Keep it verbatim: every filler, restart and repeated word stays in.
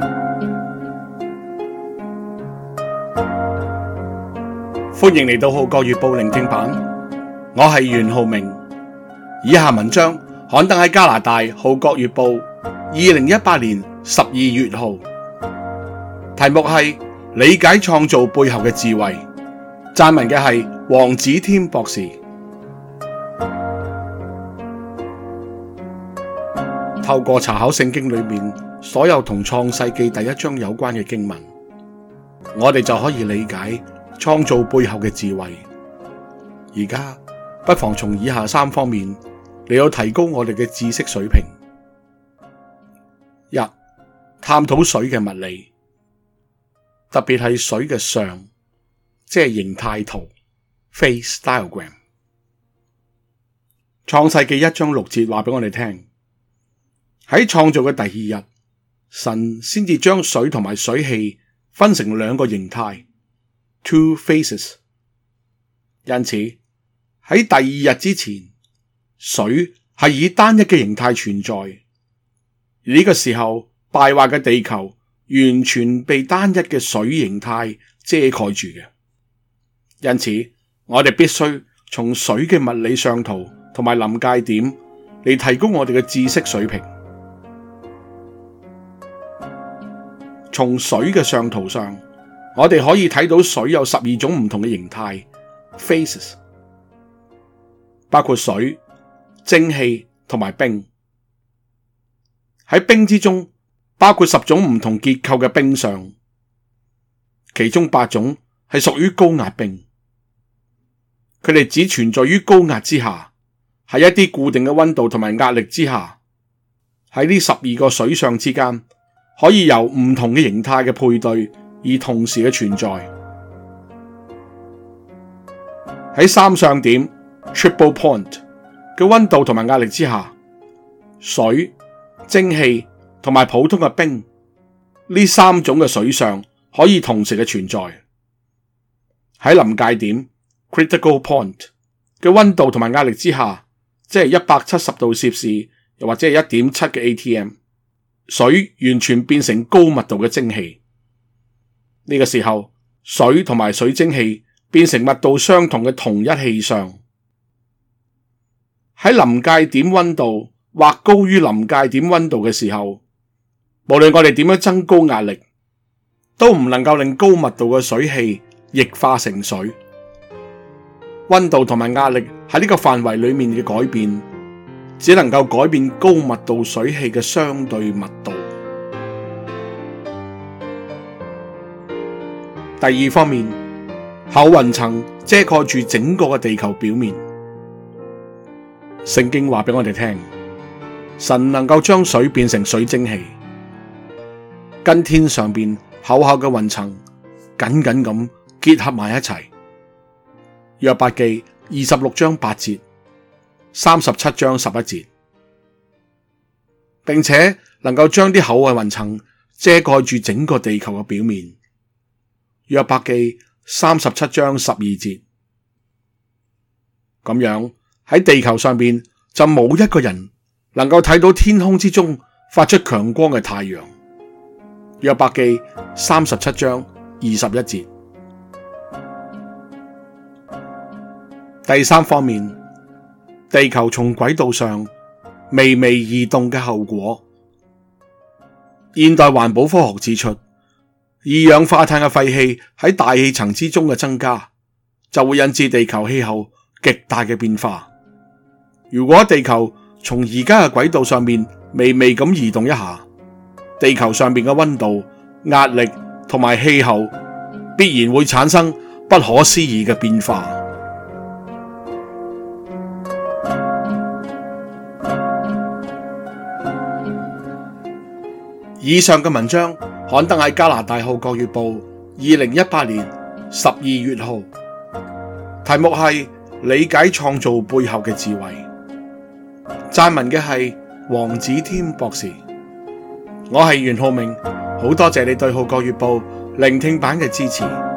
歡迎嚟到《號角月報》聆聽版，我係袁浩明。以下文章刊登喺加拿大《號角月報》二零一八年十二月號，題目係理解創造背後嘅智慧。撰文嘅係黃子添博士。透過查考聖經裏面所有同創世記第一章有關嘅經文，我哋就可以理解創造背後嘅智慧。而家不妨從以下三方面嚟到提高我哋嘅知識水平。一、探討水嘅物理，特別係水嘅相，即係形態圖 （face diagram）。創世記一章六節話俾我哋聽，喺創造嘅第二日，神先至將水同埋水氣分成兩個形態 two faces。 因此喺第二日之前，水係以單一嘅形態存在，而呢個時候敗壞嘅地球完全被單一嘅水形態遮蓋住嘅。因此我哋必須從水嘅物理相圖同埋臨界點嚟提高我哋嘅知識水平。從水嘅相圖上，我哋可以睇到水有十二種唔同嘅形態 faces， 包括水、蒸汽同埋冰。喺冰之中，包括十種唔同結構嘅冰相，其中八種係屬於高壓冰，佢哋只存在於高壓之下，喺一啲固定嘅溫度同埋壓力之下。喺呢十二個水相之間，可以由唔同嘅形態嘅配對而同時嘅存在。喺三相點 triple point 嘅溫度同埋壓力之下，水、蒸汽同埋普通嘅冰呢三種嘅水相可以同時嘅存在。喺臨界點 critical point 嘅溫度同埋壓力之下，即係一百七十度攝氏，又或者係一點七嘅 A T M， 水完全變成高密度嘅蒸汽。呢個時候，水同埋水蒸氣變成密度相同嘅同一氣相。喺臨界點溫度或高於臨界點溫度嘅時候，無論我哋點樣增高壓力，都唔能夠令高密度嘅水氣液化成水。溫度同埋壓力喺呢個範圍裏面嘅改變，只能夠改變高密度水氣嘅相對密度。第二方面，厚雲層遮蓋住整個嘅地球表面。聖經話俾我哋聽，神能夠將水變成水蒸氣，跟天上邊厚厚嘅雲層緊緊咁結合埋一齊。約伯記二十六章八節，三十七章十一節，並且能夠將啲厚嘅雲層遮蓋住整個地球嘅表面。約伯記三十七章十二節，咁樣喺地球上邊就冇一個人能夠睇到天空之中發出強光嘅太陽。約伯記三十七章二十一節。第三方面，地球從軌道上微微移動嘅後果。現代環保科學指出，二氧化碳嘅廢氣喺大氣層之中嘅增加，就會引致地球氣候極大嘅變化。如果地球從而家嘅軌道上面微微咁移動一下，地球上面嘅溫度、壓力同埋氣候必然會產生不可思議嘅變化。以上嘅文章刊登喺加拿大《號角月報》二零一八年十二月號，題目係理解創造背後嘅智慧。撰文嘅係黃子添博士。我係袁浩明，好多謝你對《號角月報》聆聽版嘅支持。